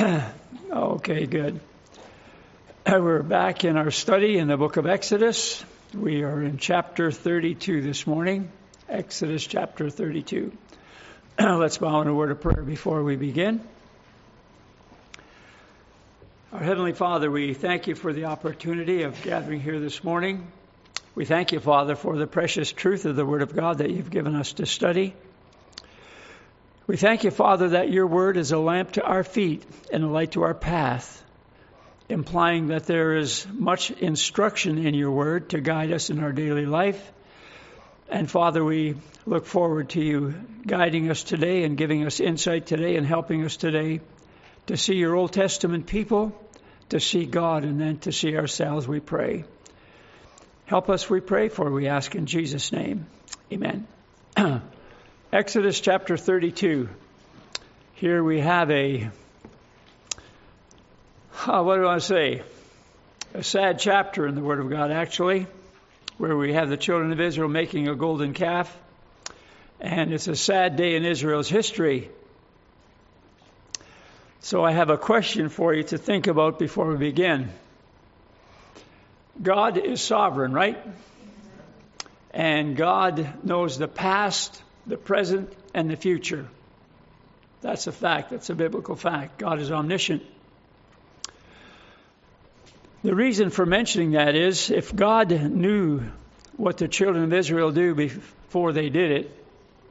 Okay, good. We're back in our study in the book of Exodus. We are in chapter 32 this morning. Exodus chapter 32. Let's bow in a word of prayer before we begin. Our Heavenly Father, we thank you for the opportunity of gathering here this morning. We thank you, Father, for the precious truth of the Word of God that you've given us to study. We thank you, Father, that your word is a lamp to our feet and a light to our path, implying that there is much instruction in your word to guide us in our daily life. And Father, we look forward to you guiding us today and giving us insight today and helping us today to see your Old Testament people, to see God, and then to see ourselves, we pray. Help us, we pray, for we ask in Jesus' name. Amen. Exodus chapter 32. Here we have a sad chapter in the Word of God, actually, where we have the children of Israel making a golden calf. And it's a sad day in Israel's history. So I have a question for you to think about before we begin. God is sovereign, right? And God knows the past, the present, and the future. That's a fact. That's a biblical fact. God is omniscient. The reason for mentioning that is if God knew what the children of Israel do before they did it,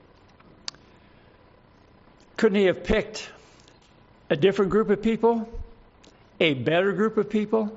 couldn't he have picked a different group of people? A better group of people?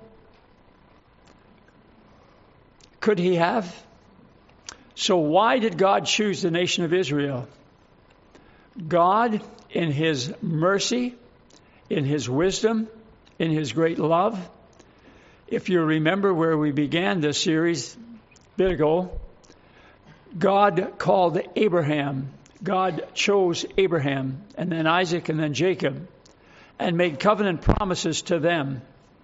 Could he have? So why did God choose the nation of Israel? God, in his mercy, in his wisdom, in his great love. If you remember where we began this series a bit ago, God called Abraham. God chose Abraham, and then Isaac, and then Jacob, and made covenant promises to them.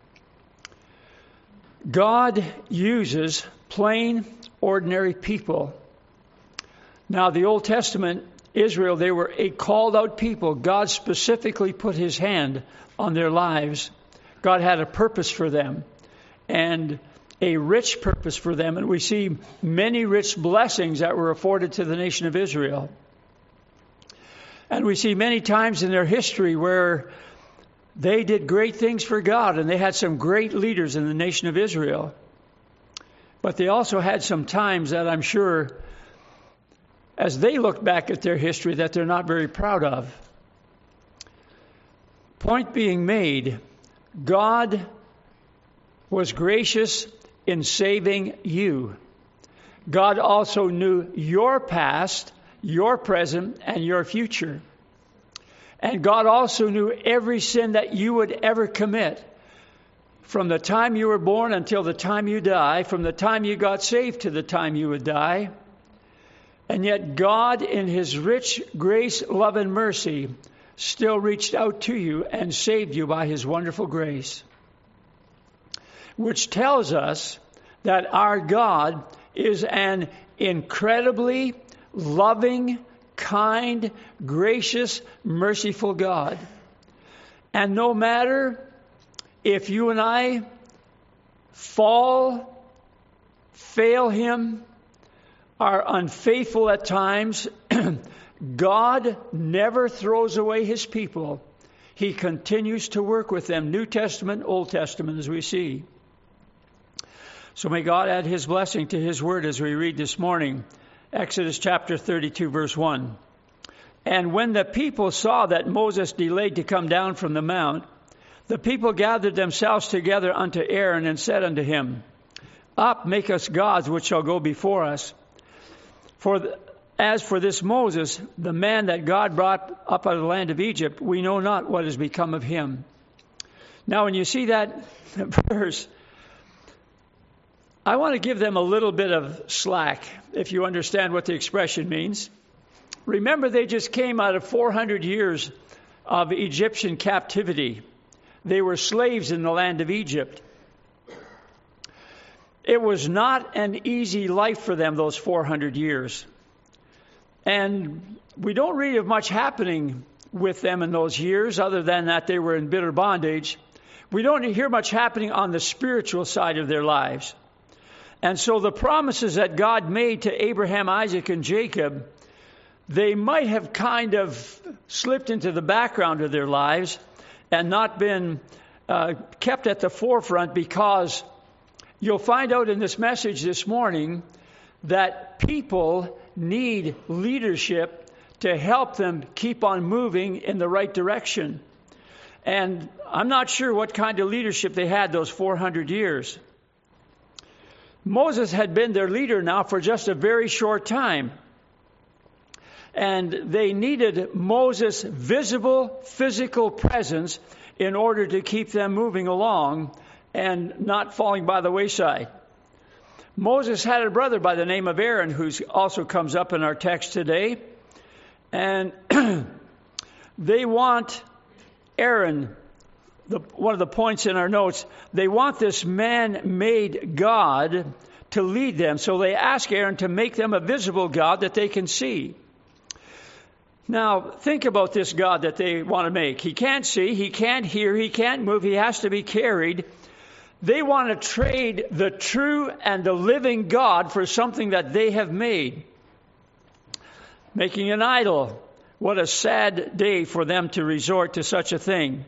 God uses plain, ordinary people. Now, the Old Testament, Israel, they were a called out people. God specifically put his hand on their lives. God had a purpose for them and a rich purpose for them. And we see many rich blessings that were afforded to the nation of Israel. And we see many times in their history where they did great things for God, and they had some great leaders in the nation of Israel. But they also had some times that I'm sure, as they look back at their history, that they're not very proud of. Point being made, God was gracious in saving you. God also knew your past, your present, and your future. And God also knew every sin that you would ever commit. From the time you were born until the time you die, from the time you got saved to the time you would die. And yet God, in his rich grace, love, and mercy, still reached out to you and saved you by his wonderful grace. Which tells us that our God is an incredibly loving, kind, gracious, merciful God. And no matter if you and I fail him, are unfaithful at times, God never throws away his people. He continues to work with them, New Testament, Old Testament, as we see. So may God add his blessing to his word as we read this morning. Exodus chapter 32, verse 1. And when the people saw that Moses delayed to come down from the mount, the people gathered themselves together unto Aaron and said unto him, Up, make us gods which shall go before us. As for this Moses, the man that God brought up out of the land of Egypt, we know not what has become of him. Now, when you see that verse, I want to give them a little bit of slack, if you understand what the expression means. Remember, they just came out of 400 years of Egyptian captivity. They were slaves in the land of Egypt. It was not an easy life for them, those 400 years. And we don't read of much happening with them in those years, other than that they were in bitter bondage. We don't hear much happening on the spiritual side of their lives. And so the promises that God made to Abraham, Isaac, and Jacob, they might have kind of slipped into the background of their lives and not been kept at the forefront, because you'll find out in this message this morning that people need leadership to help them keep on moving in the right direction. And I'm not sure what kind of leadership they had those 400 years. Moses had been their leader now for just a very short time. And they needed Moses' visible, physical presence in order to keep them moving along and not falling by the wayside. Moses had a brother by the name of Aaron, who also comes up in our text today. And they want Aaron, one of the points in our notes, they want this man-made God to lead them. So they ask Aaron to make them a visible God that they can see. Now, think about this God that they want to make. He can't see, he can't hear, he can't move, he has to be carried. They want to trade the true and the living God for something that they have made. Making an idol. What a sad day for them to resort to such a thing.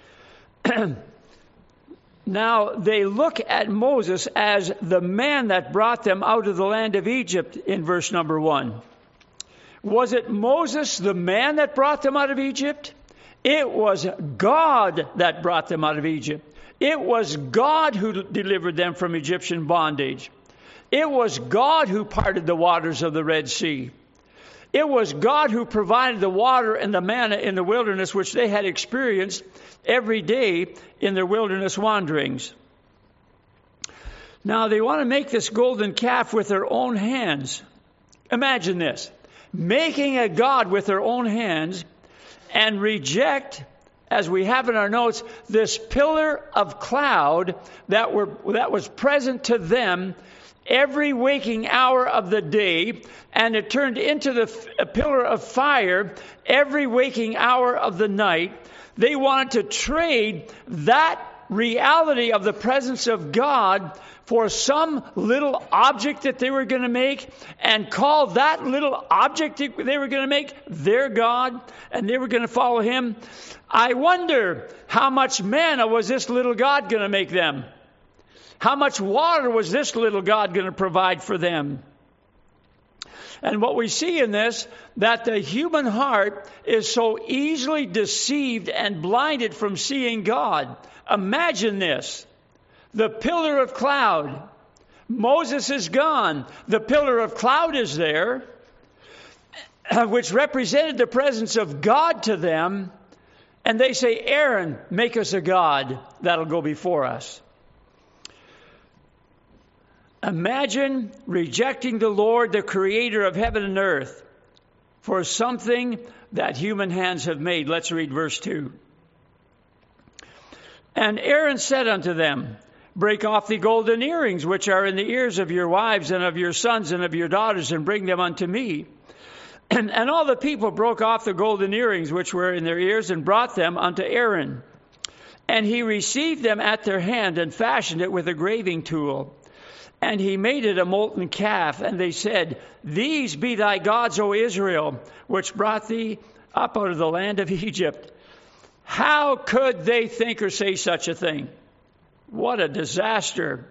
Now, they look at Moses as the man that brought them out of the land of Egypt in verse number 1. Was it Moses, the man, that brought them out of Egypt? It was God that brought them out of Egypt. It was God who delivered them from Egyptian bondage. It was God who parted the waters of the Red Sea. It was God who provided the water and the manna in the wilderness, which they had experienced every day in their wilderness wanderings. Now, they want to make this golden calf with their own hands. Imagine this. Making a god with their own hands, and reject, as we have in our notes, this pillar of cloud that was present to them every waking hour of the day, and it turned into a pillar of fire every waking hour of the night. They wanted to trade that reality of the presence of God for some little object that they were going to make, and call that little object they were going to make their God, and they were going to follow him. I wonder how much manna was this little God going to make them? How much water was this little God going to provide for them? And what we see in this, that the human heart is so easily deceived and blinded from seeing God. Imagine this. The pillar of cloud. Moses is gone. The pillar of cloud is there, which represented the presence of God to them. And they say, Aaron, make us a god that'll go before us. Imagine rejecting the Lord, the creator of heaven and earth, for something that human hands have made. Let's read verse 2. And Aaron said unto them, break off the golden earrings which are in the ears of your wives and of your sons and of your daughters, and bring them unto me. And all the people broke off the golden earrings which were in their ears, and brought them unto Aaron. And he received them at their hand, and fashioned it with a graving tool. And he made it a molten calf. And they said, these be thy gods, O Israel, which brought thee up out of the land of Egypt. How could they think or say such a thing? What a disaster.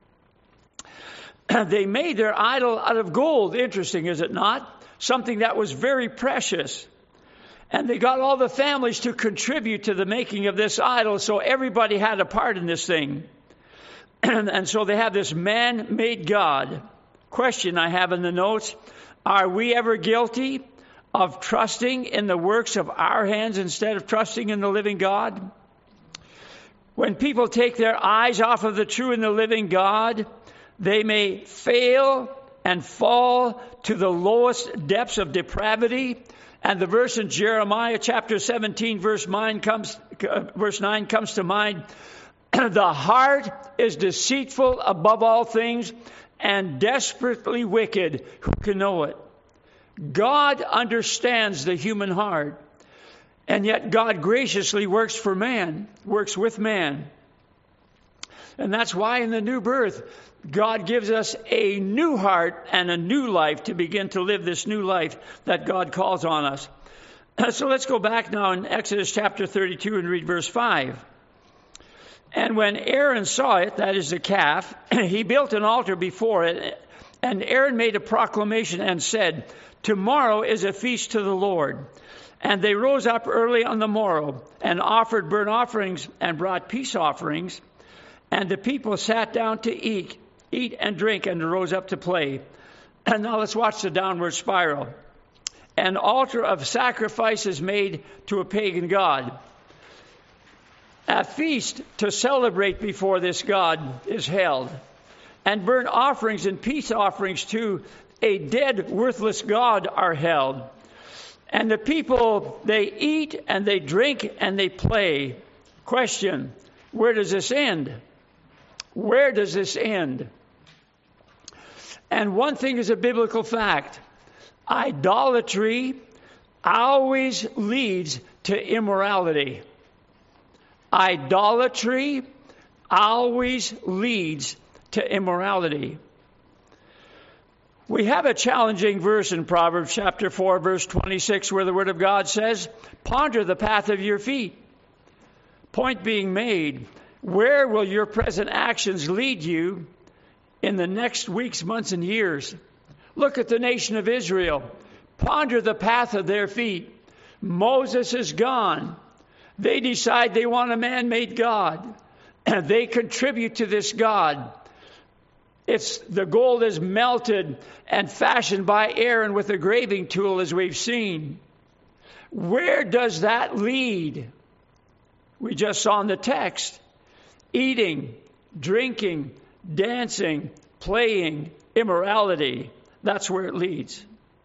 They made their idol out of gold. Interesting, is it not? Something that was very precious. And they got all the families to contribute to the making of this idol, so everybody had a part in this thing. And so they have this man-made God. Question I have in the notes, are we ever guilty of trusting in the works of our hands instead of trusting in the living God? When people take their eyes off of the true and the living God, they may fail and fall to the lowest depths of depravity. And the verse in Jeremiah chapter 17, verse 9 comes to mind. The heart is deceitful above all things and desperately wicked. Who can know it? God understands the human heart. And yet God graciously works for man, works with man. And that's why in the new birth, God gives us a new heart and a new life to begin to live this new life that God calls on us. So let's go back now in Exodus chapter 32 and read verse 5. And when Aaron saw it, that is the calf, he built an altar before it. And Aaron made a proclamation and said, "Tomorrow is a feast to the Lord." And they rose up early on the morrow and offered burnt offerings and brought peace offerings. And the people sat down to eat and drink, and rose up to play. And now let's watch the downward spiral. An altar of sacrifices made to a pagan god. A feast to celebrate before this god is held. And burnt offerings and peace offerings to a dead, worthless god are held. And the people, they eat and they drink and they play. Question, where does this end? Where does this end? And one thing is a biblical fact. Idolatry always leads to immorality. Idolatry always leads to immorality. We have a challenging verse in Proverbs chapter 4, verse 26, where the Word of God says, "Ponder the path of your feet." Point being made, where will your present actions lead you in the next weeks, months, and years? Look at the nation of Israel. Ponder the path of their feet. Moses is gone. They decide they want a man-made God. They contribute to this God. The gold is melted and fashioned by Aaron with a graving tool, as we've seen. Where does that lead? We just saw in the text. Eating, drinking, dancing, playing, immorality. That's where it leads.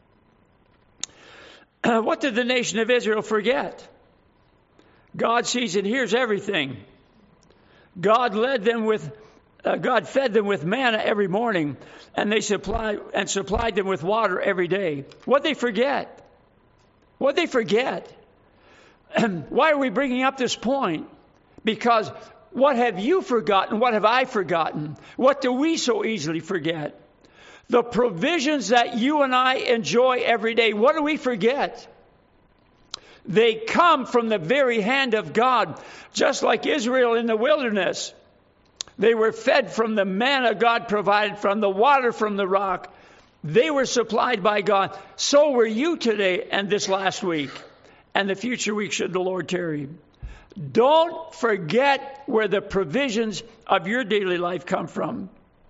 What did the nation of Israel forget? God sees and hears everything. God fed them with manna every morning, and they supplied them with water every day. What'd they forget? What'd they forget? Why are we bringing up this point? Because what have you forgotten? What have I forgotten? What do we so easily forget? The provisions that you and I enjoy every day, what do we forget? They come from the very hand of God, just like Israel in the wilderness. They were fed from the manna God provided, from the water from the rock. They were supplied by God. So were you today and this last week and the future week should the Lord tarry. Don't forget where the provisions of your daily life come from.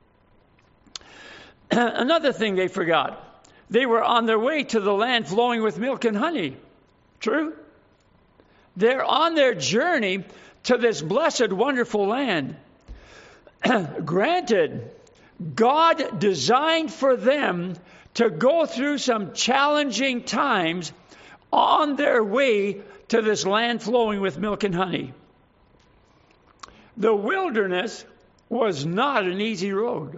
Another thing they forgot. They were on their way to the land flowing with milk and honey. True? They're on their journey to this blessed, wonderful land. Granted, God designed for them to go through some challenging times on their way to this land flowing with milk and honey. The wilderness was not an easy road.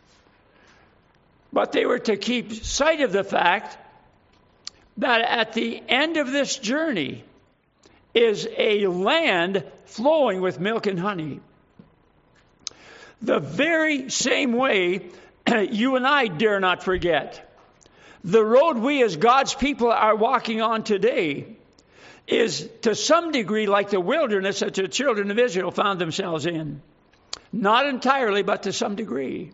But they were to keep sight of the fact that at the end of this journey is a land flowing with milk and honey. The very same way you and I dare not forget. The road we as God's people are walking on today is to some degree like the wilderness that the children of Israel found themselves in. Not entirely, but to some degree.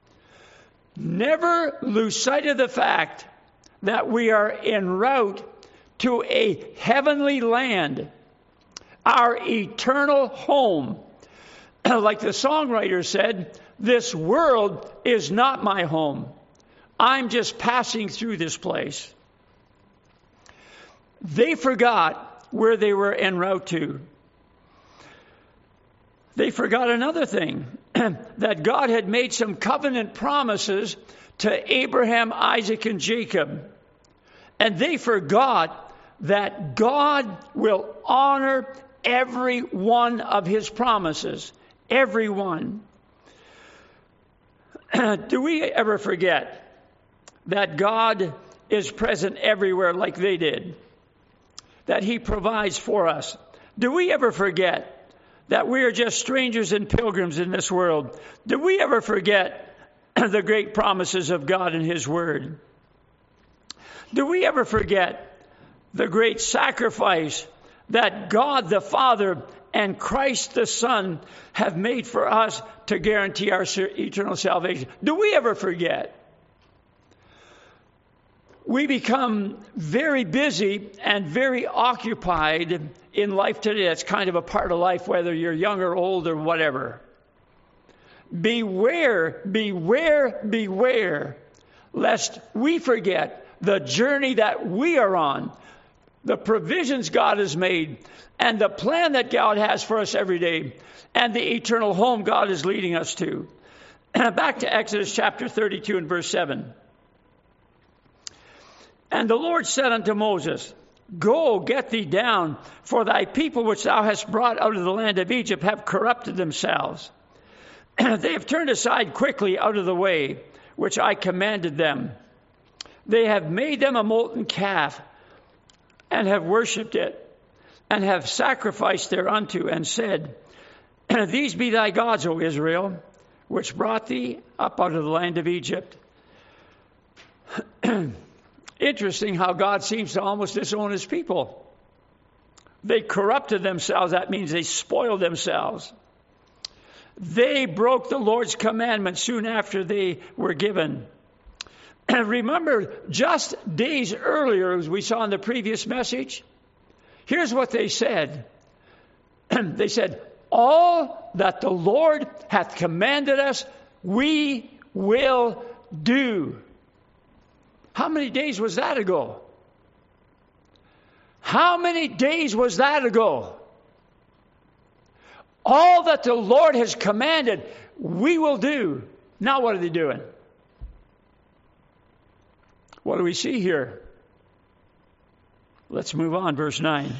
Never lose sight of the fact that we are en route to a heavenly land, our eternal home. Like the songwriter said, this world is not my home. I'm just passing through this place. They forgot where they were en route to. They forgot another thing, that God had made some covenant promises to Abraham, Isaac, and Jacob. And they forgot that God will honor every one of his promises. Every one. Do we ever forget that God is present everywhere like they did? that he provides for us. Do we ever forget that we are just strangers and pilgrims in this world? Do we ever forget the great promises of God in his word? Do we ever forget the great sacrifice that God the Father and Christ the Son have made for us to guarantee our eternal salvation? Do we ever forget? We become very busy and very occupied in life today. That's kind of a part of life, whether you're young or old or whatever. Beware, beware, beware, lest we forget the journey that we are on, the provisions God has made, and the plan that God has for us every day, and the eternal home God is leading us to. Back to Exodus chapter 32 and verse 7. And the Lord said unto Moses, Go, get thee down, for thy people which thou hast brought out of the land of Egypt have corrupted themselves. They have turned aside quickly out of the way which I commanded them. They have made them a molten calf, and have worshipped it, and have sacrificed thereunto, and said, These be thy gods, O Israel, which brought thee up out of the land of Egypt. Interesting how God seems to almost disown his people. They corrupted themselves. That means they spoiled themselves. They broke the Lord's commandment soon after they were given. Remember, just days earlier, as we saw in the previous message, here's what they said. They said, All that the Lord hath commanded us, we will do. How many days was that ago? How many days was that ago? All that the Lord has commanded, we will do. Now what are they doing? What do we see here? Let's move on, verse 9.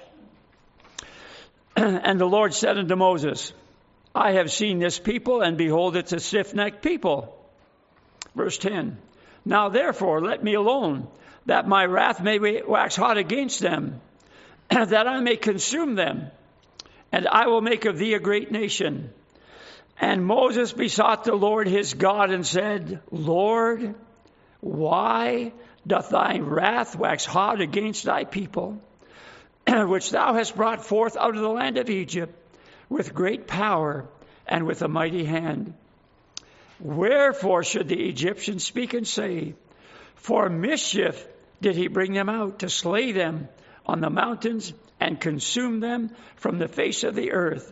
And the Lord said unto Moses, I have seen this people, and behold, it's a stiff-necked people. Verse 10. Now therefore let me alone, that my wrath may wax hot against them, that I may consume them, and I will make of thee a great nation. And Moses besought the Lord his God and said, Lord, why doth thy wrath wax hot against thy people, which thou hast brought forth out of the land of Egypt with great power and with a mighty hand? Wherefore should the Egyptians speak and say, For mischief did he bring them out, to slay them on the mountains and consume them from the face of the earth?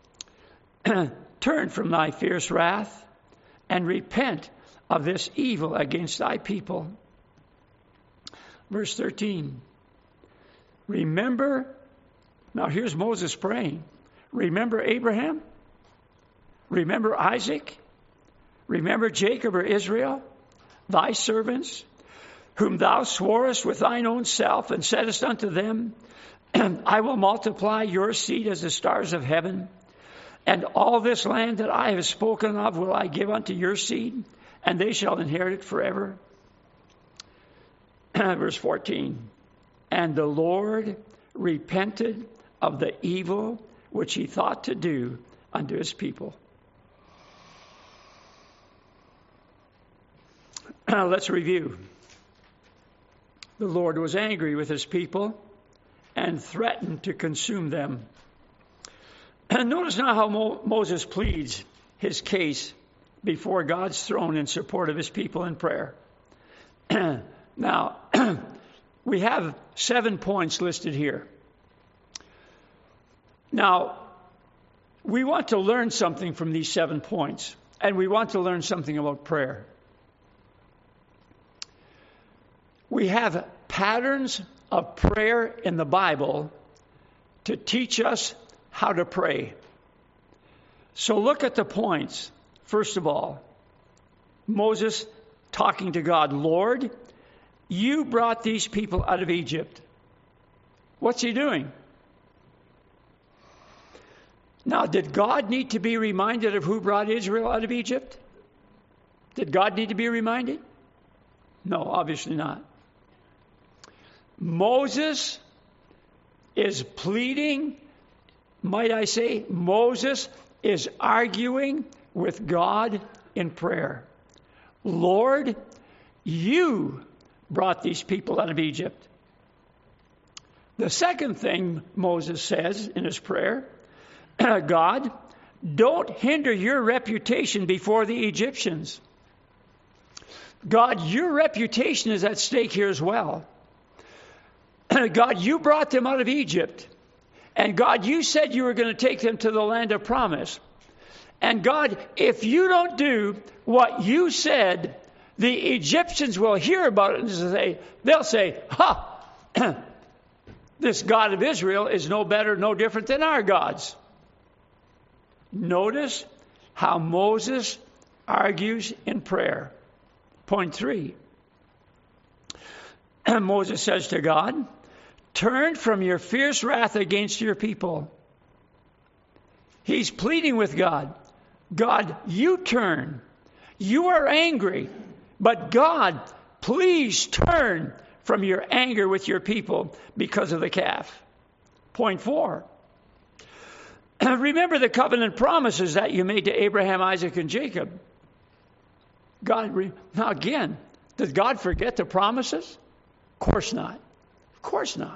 Turn from thy fierce wrath and repent of this evil against thy people. Verse 13. Remember, now here's Moses praying. Remember Abraham? Remember Isaac? Remember Jacob or Israel, thy servants, whom thou sworest with thine own self, and saidest unto them, I will multiply your seed as the stars of heaven, and all this land that I have spoken of will I give unto your seed, and they shall inherit it forever. Verse 14. And the Lord repented of the evil which he thought to do unto his people. Let's review. The Lord was angry with his people and threatened to consume them. And notice now how Moses pleads his case before God's throne in support of his people in prayer. Now, we have 7 points listed here. Now, we want to learn something from these 7 points, and we want to learn something about prayer. We have patterns of prayer in the Bible to teach us how to pray. So look at the points. First of all, Moses talking to God, Lord, you brought these people out of Egypt. What's he doing? Now, did God need to be reminded of who brought Israel out of Egypt? Did God need to be reminded? No, obviously not. Moses is pleading, might I say, Moses is arguing with God in prayer. Lord, you brought these people out of Egypt. The second thing Moses says in his prayer, God, don't hinder your reputation before the Egyptians. God, your reputation is at stake here as well. God, you brought them out of Egypt. And God, you said you were going to take them to the land of promise. And God, if you don't do what you said, the Egyptians will hear about it and they'll say, ha, this God of Israel is no better, no different than our gods. Notice how Moses argues in prayer. Point 3. Moses says to God, turn from your fierce wrath against your people. He's pleading with God. God, you turn. You are angry. But God, please turn from your anger with your people because of the calf. Point 4. Remember the covenant promises that you made to Abraham, Isaac, and Jacob. Now again, did God forget the promises? Of course not. Of course not.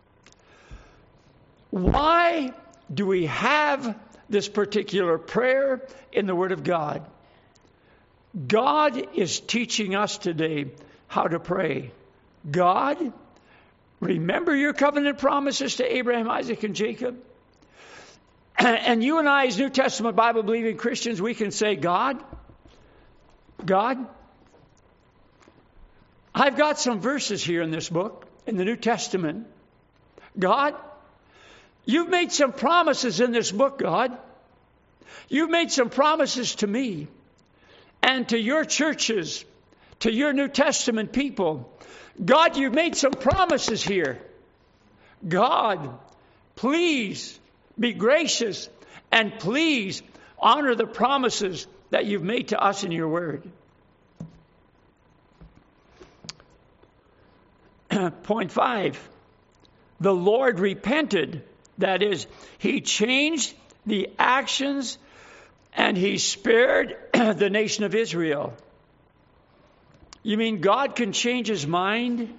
Why do we have this particular prayer in the Word of God? God is teaching us today how to pray. God, remember your covenant promises to Abraham, Isaac, and Jacob? And you and I, as New Testament Bible-believing Christians, we can say, God, I've got some verses here in this book, in the New Testament. God, you've made some promises in this book, God. You've made some promises to me and to your churches, to your New Testament people. God, you've made some promises here. God, please be gracious and please honor the promises that you've made to us in your word. Point 5. The Lord repented. That is, he changed the actions and he spared the nation of Israel. You mean God can change his mind?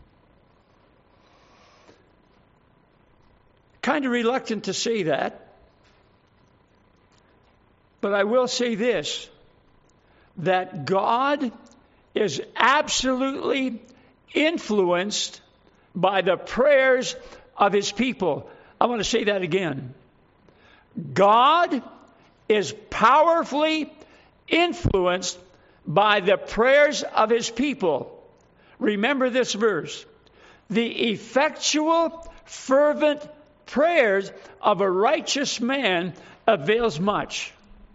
Kind of reluctant to say that. But I will say this, that God is absolutely influenced by the prayers of his people. I want to say that again. God is powerfully influenced by the prayers of his people. Remember this verse. The effectual, fervent prayers of a righteous man avails much.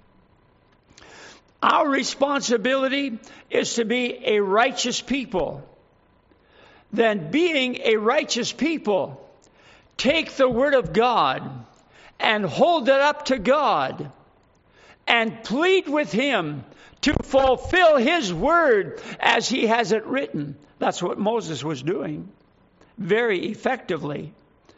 Our responsibility is to be a righteous people. Then, being a righteous people, take the word of God and hold it up to God and plead with him to fulfill his word as he has it written. That's what Moses was doing very effectively.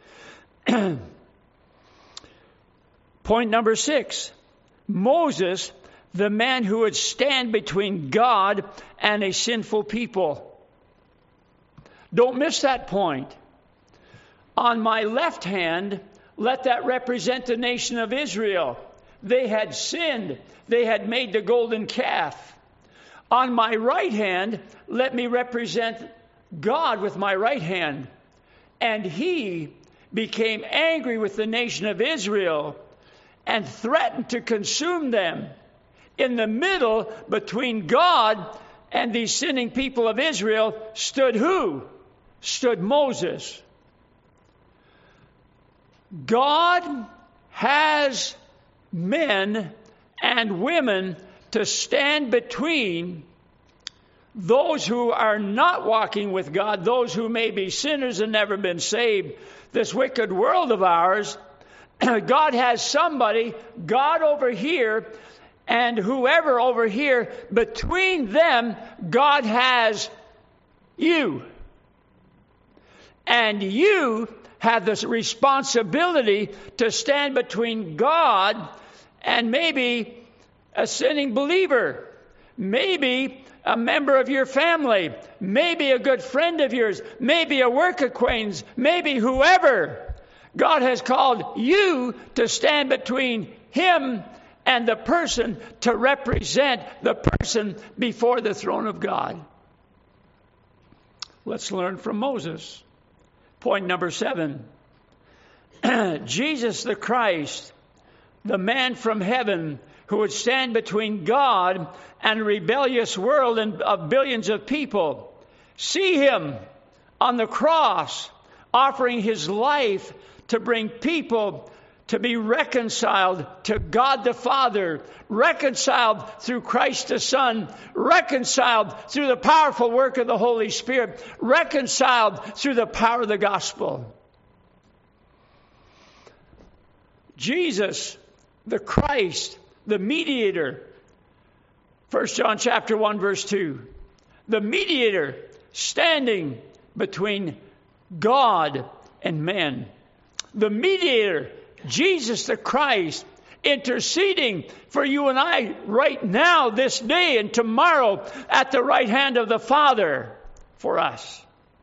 Point number 6. Moses, the man who would stand between God and a sinful people. Don't miss that point. On my left hand, let that represent the nation of Israel. They had sinned. They had made the golden calf. On my right hand, let me represent God with my right hand. And he became angry with the nation of Israel and threatened to consume them. In the middle, between God and these sinning people of Israel, stood who? Stood Moses. God has men and women to stand between those who are not walking with God, those who may be sinners and never been saved, this wicked world of ours. God has somebody, God over here, and whoever over here. Between them, God has you. And you have this responsibility to stand between God and maybe a sinning believer, maybe a member of your family, maybe a good friend of yours, maybe a work acquaintance, maybe whoever. God has called you to stand between him and the person, to represent the person before the throne of God. Let's learn from Moses. Point number 7. Jesus the Christ, the man from heaven who would stand between God and a rebellious world and of billions of people. See him on the cross offering his life to bring people to be reconciled to God the Father, reconciled through Christ the Son, reconciled through the powerful work of the Holy Spirit, reconciled through the power of the gospel. Jesus, the Christ, the mediator, 1 John chapter 1 verse 2, the mediator standing between God and men. The mediator, Jesus the Christ, interceding for you and I right now, this day and tomorrow, at the right hand of the Father for us.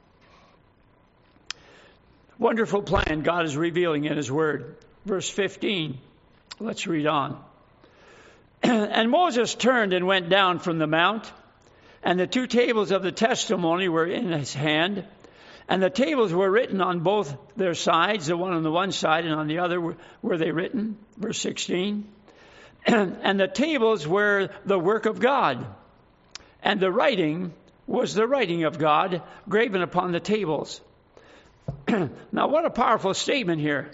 Wonderful plan God is revealing in his word. Verse 15, let's read on. And Moses turned and went down from the mount, and the 2 tables of the testimony were in his hand. And the tables were written on both their sides, the one on the one side and on the other were they written. Verse 16. And the tables were the work of God. And the writing was the writing of God graven upon the tables. Now what a powerful statement here.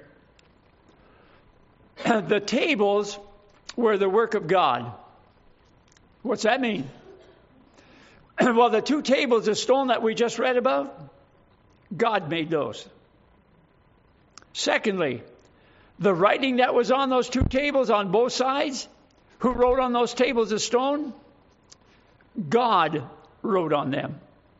The tables were the work of God. What's that mean? Well, the 2 tables of stone that we just read about, God made those. Secondly, the writing that was on those 2 tables on both sides, who wrote on those tables of stone? God wrote on them.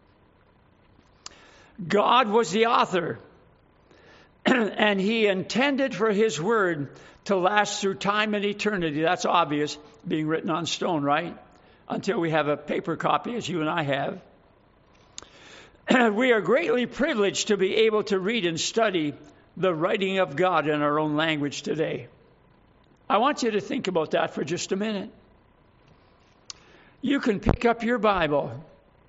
God was the author, and he intended for his word to last through time and eternity. That's obvious, being written on stone, right? Until we have a paper copy, as you and I have. We are greatly privileged to be able to read and study the writing of God in our own language today. I want you to think about that for just a minute. You can pick up your Bible,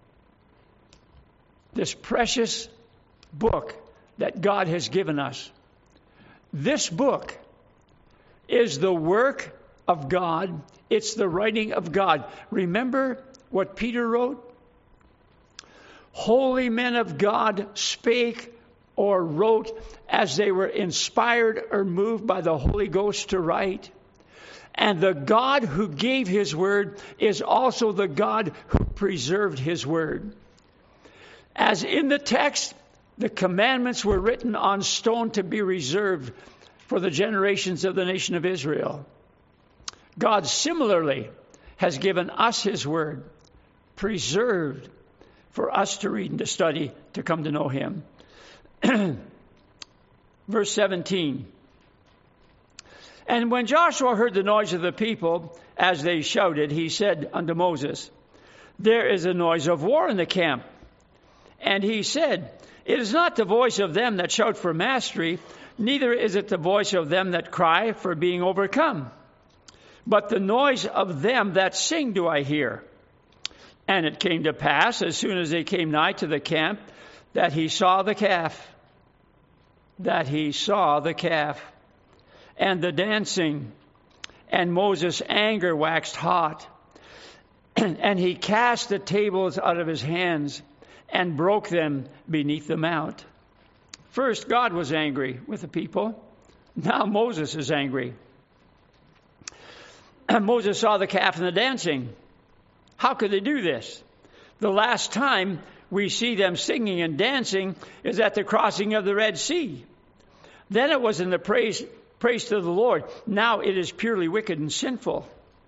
this precious book that God has given us. This book is the work of God. It's the writing of God. Remember what Peter wrote? Holy men of God spake or wrote as they were inspired or moved by the Holy Ghost to write. And the God who gave his word is also the God who preserved his word. As in the text, the commandments were written on stone to be reserved for the generations of the nation of Israel. God similarly has given us his word, preserved for us to read and to study, to come to know him. Verse 17. And when Joshua heard the noise of the people as they shouted, he said unto Moses, There is a noise of war in the camp. And he said, It is not the voice of them that shout for mastery, neither is it the voice of them that cry for being overcome. But the noise of them that sing do I hear. And it came to pass, as soon as they came nigh to the camp, that he saw the calf. And the dancing. And Moses' anger waxed hot. And he cast the tables out of his hands and broke them beneath the mount. First, God was angry with the people. Now Moses is angry. And Moses saw the calf and the dancing. How could they do this? The last time we see them singing and dancing is at the crossing of the Red Sea. Then it was in the praise to the Lord. Now it is purely wicked and sinful.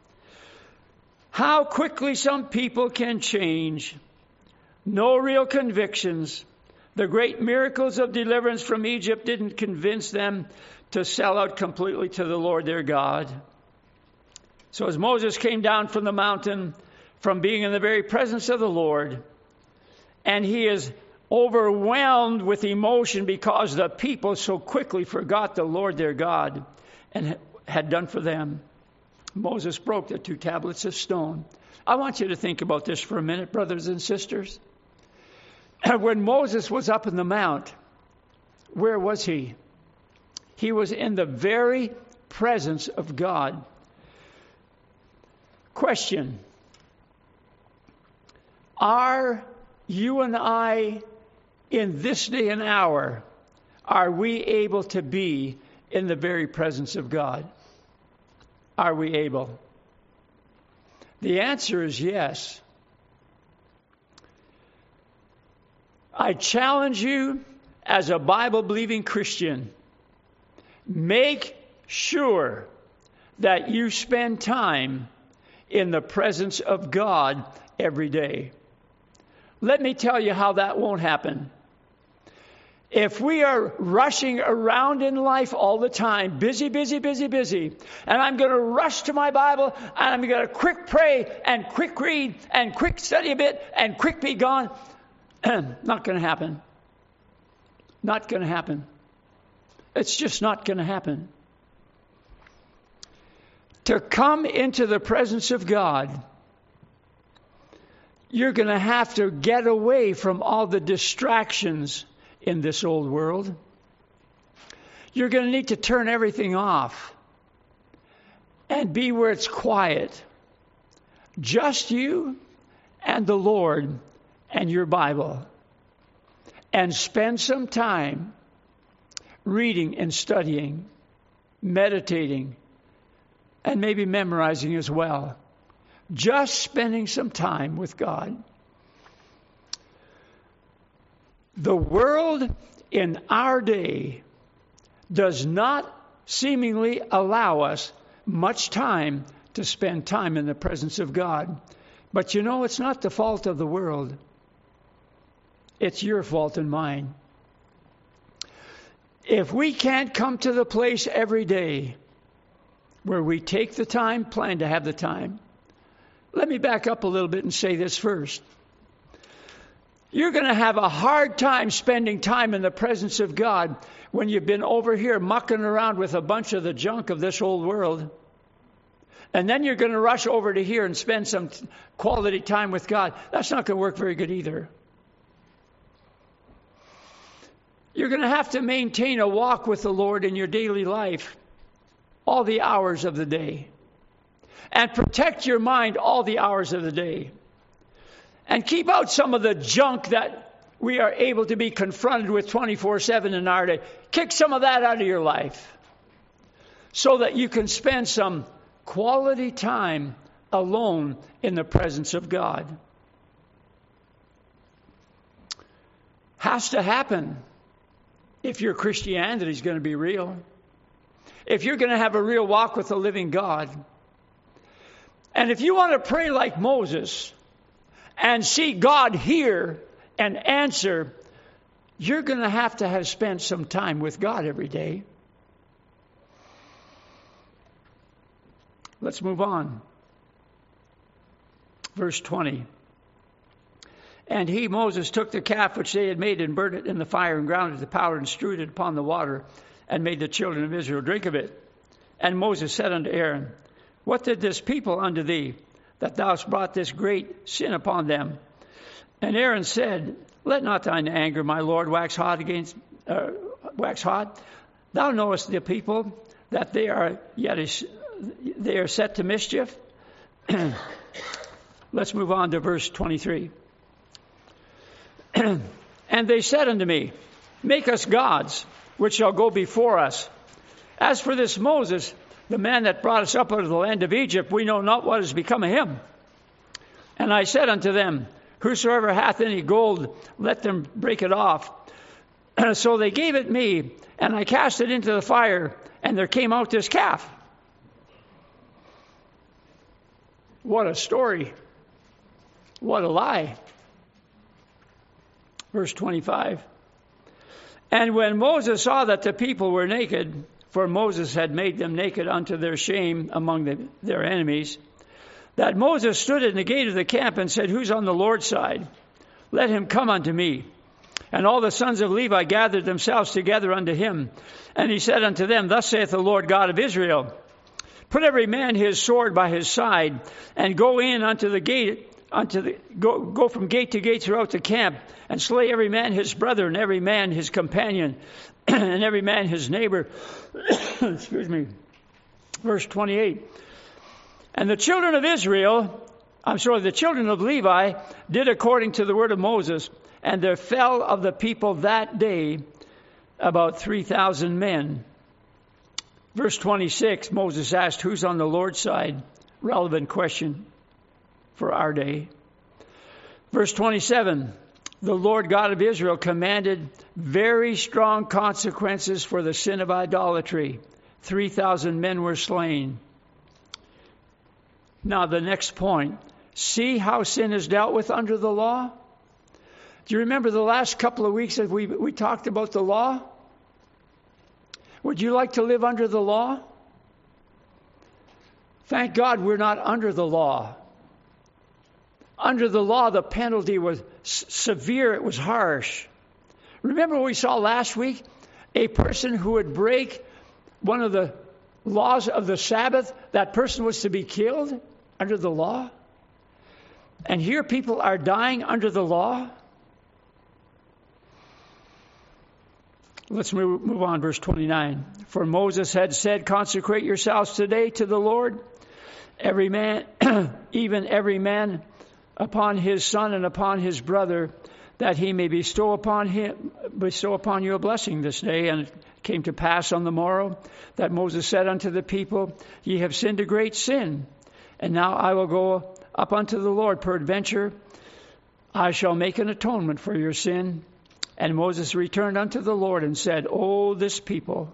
How quickly some people can change. No real convictions. The great miracles of deliverance from Egypt didn't convince them to sell out completely to the Lord their God. So as Moses came down from the mountain, from being in the very presence of the Lord, and he is overwhelmed with emotion because the people so quickly forgot the Lord their God and had done for them, Moses broke the 2 tablets of stone. I want you to think about this for a minute, brothers and sisters. When Moses was up in the mount, where was he? He was in the very presence of God. Question: are you and I, in this day and hour, are we able to be in the very presence of God? Are we able? The answer is yes. I challenge you as a Bible-believing Christian, make sure that you spend time in the presence of God every day. Let me tell you how that won't happen. If we are rushing around in life all the time, busy, and I'm going to rush to my Bible, and I'm going to quick pray, and quick read, and quick study a bit, and quick be gone, not going to happen. Not going to happen. It's just not going to happen. To come into the presence of God, you're going to have to get away from all the distractions in this old world. You're going to need to turn everything off and be where it's quiet. Just you and the Lord and your Bible. And spend some time reading and studying, meditating, and maybe memorizing as well. Just spending some time with God. The world in our day does not seemingly allow us much time to spend time in the presence of God. But you know, it's not the fault of the world. It's your fault and mine. If we can't come to the place every day where we take the time, plan to have the time. Let me back up a little bit and say this first. You're going to have a hard time spending time in the presence of God when you've been over here mucking around with a bunch of the junk of this old world. And then you're going to rush over to here and spend some quality time with God. That's not going to work very good either. You're going to have to maintain a walk with the Lord in your daily life all the hours of the day. And protect your mind all the hours of the day. And keep out some of the junk that we are able to be confronted with 24/7 in our day. Kick some of that out of your life so that you can spend some quality time alone in the presence of God. Has to happen if your Christianity is going to be real. If you're going to have a real walk with the living God. And if you want to pray like Moses and see God hear and answer, you're going to have spent some time with God every day. Let's move on. Verse 20. And he, Moses, took the calf which they had made and burnt it in the fire and ground it to powder and strewed it upon the water and made the children of Israel drink of it. And Moses said unto Aaron, What did this people unto thee, that thou hast brought this great sin upon them? And Aaron said, Let not thine anger, my Lord, wax hot. Thou knowest the people, that they are set to mischief. Let's move on to verse 23. And they said unto me, Make us gods, which shall go before us. As for this Moses, the man that brought us up out of the land of Egypt, we know not what has become of him. And I said unto them, Whosoever hath any gold, let them break it off. So they gave it me, and I cast it into the fire, and there came out this calf. What a story. What a lie. Verse 25. And when Moses saw that the people were naked, for Moses had made them naked unto their shame among their enemies, that Moses stood in the gate of the camp and said, Who's on the Lord's side? Let him come unto me. And all the sons of Levi gathered themselves together unto him. And he said unto them, Thus saith the Lord God of Israel, Put every man his sword by his side, and go in unto the gate, go from gate to gate throughout the camp, and slay every man his brother, and every man his companion, and every man his neighbor. Excuse me. Verse 28. And the children of Levi did according to the word of Moses, and there fell of the people that day about 3,000 men. Verse 26, Moses asked, Who's on the Lord's side? Relevant question for our day. Verse 27, the Lord God of Israel commanded very strong consequences for the sin of idolatry. 3,000 men were slain. Now the next point. See how sin is dealt with under the law? Do you remember the last couple of weeks that we talked about the law? Would you like to live under the law? Thank God we're not under the law. Under the law, the penalty was severe. It was harsh. Remember what we saw last week? A person who would break one of the laws of the Sabbath, that person was to be killed under the law. And here people are dying under the law. Let's move on, verse 29. For Moses had said, Consecrate yourselves today to the Lord, every man, even every man upon his son and upon his brother, that he may bestow upon you a blessing this day. And it came to pass on the morrow that Moses said unto the people, Ye have sinned a great sin, and now I will go up unto the Lord. Peradventure I shall make an atonement for your sin. And Moses returned unto the Lord and said, O this people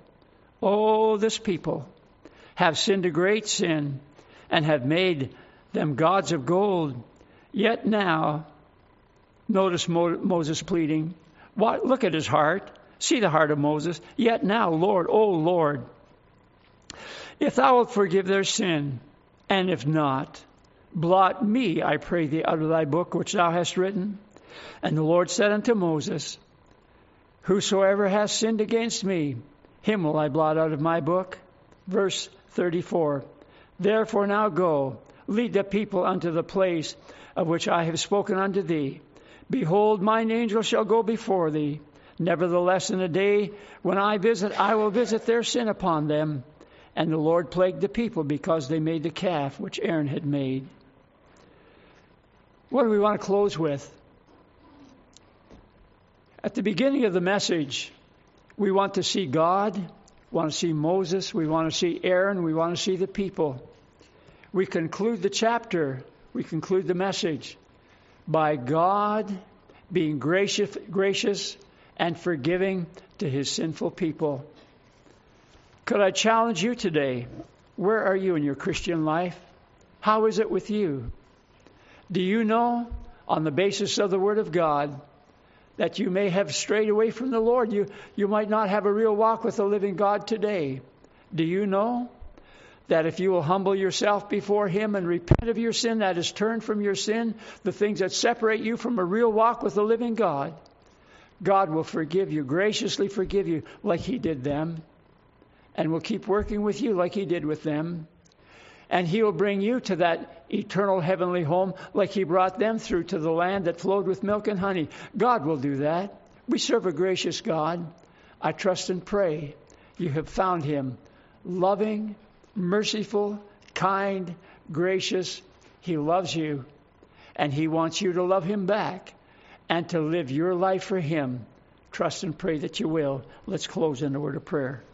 have sinned a great sin, and have made them gods of gold. Yet now, notice Moses pleading. Look at his heart. See the heart of Moses. Yet now, Lord, O Lord, if thou wilt forgive their sin, and if not, blot me, I pray thee, out of thy book which thou hast written. And the Lord said unto Moses, Whosoever hath sinned against me, him will I blot out of my book. Verse 34. Therefore now go, lead the people unto the place of which I have spoken unto thee. Behold, mine angel shall go before thee. Nevertheless, in the day when I visit, I will visit their sin upon them. And the Lord plagued the people because they made the calf which Aaron had made. What do we want to close with? At the beginning of the message, we want to see God, we want to see Moses, we want to see Aaron, we want to see the people. We conclude the chapter, we conclude the message by God being gracious and forgiving to his sinful people. Could I challenge you today? Where are you in your Christian life? How is it with you? Do you know, on the basis of the Word of God, that you may have strayed away from the Lord? You might not have a real walk with the living God today. Do you know that if you will humble yourself before him and repent of your sin, that is, turn from your sin, the things that separate you from a real walk with the living God, God will forgive you, graciously forgive you like he did them, and will keep working with you like he did with them. And he will bring you to that eternal heavenly home like he brought them through to the land that flowed with milk and honey. God will do that. We serve a gracious God. I trust and pray you have found him loving, merciful, kind, gracious. He loves you, and he wants you to love him back and to live your life for him. Trust and pray that you will. Let's close in a word of prayer.